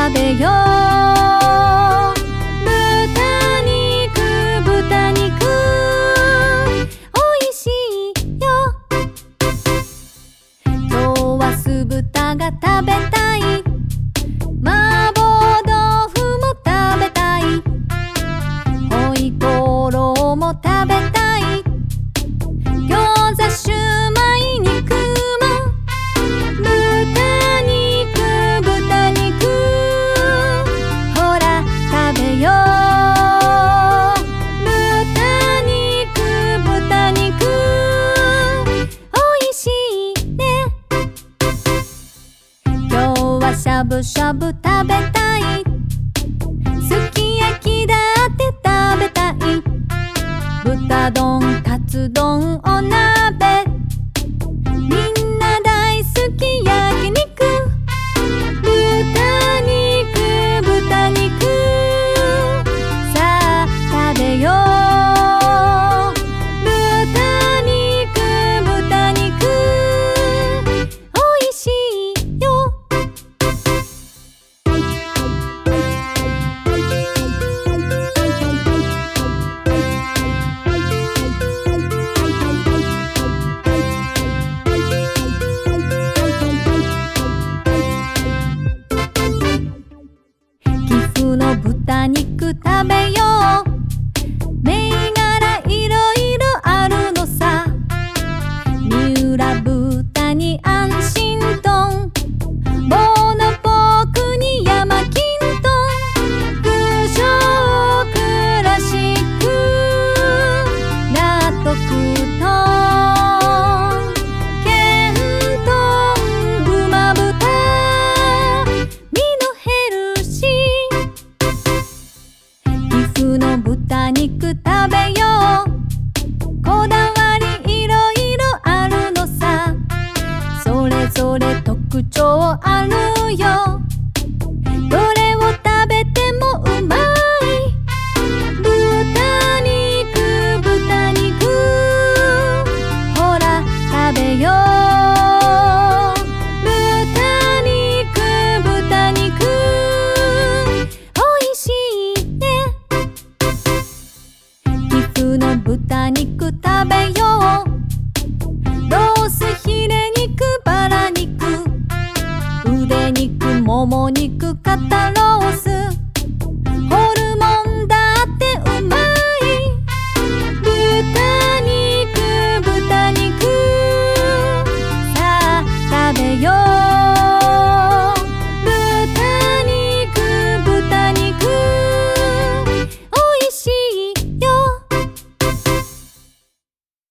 食べよう。豚肉豚肉おいしいよ。今日は酢豚が食べたい。麻婆豆腐も食べたい。ホイコーローも食べたい。餃子シューマイ肉も豚肉豚肉ほら食べよう。豚肉豚肉おいしいね。今日はしゃぶしゃぶ食べたい。すき焼きだって食べたい。豚丼カツ丼お鍋みんな大好き焼肉。豚肉豚肉さあ食べよう。豚肉豚肉おいしいよ。岐阜の豚肉食べよう。銘柄いろいろあるのさ。三浦豚に安心豚、ボーノポークに山金豚、九条クラシック納得豚、ケントン馬豚、身のヘルシー。岐阜の豚肉食べよう。こだわりいろいろあるのさ。それぞれ特徴あるよ。どれを食べてもうまい。豚肉豚肉ほら食べよう。豚肉豚肉おいしいね。岐阜の豚肉食べよう。ロースヒレ肉バラ肉腕肉もも肉肩ロ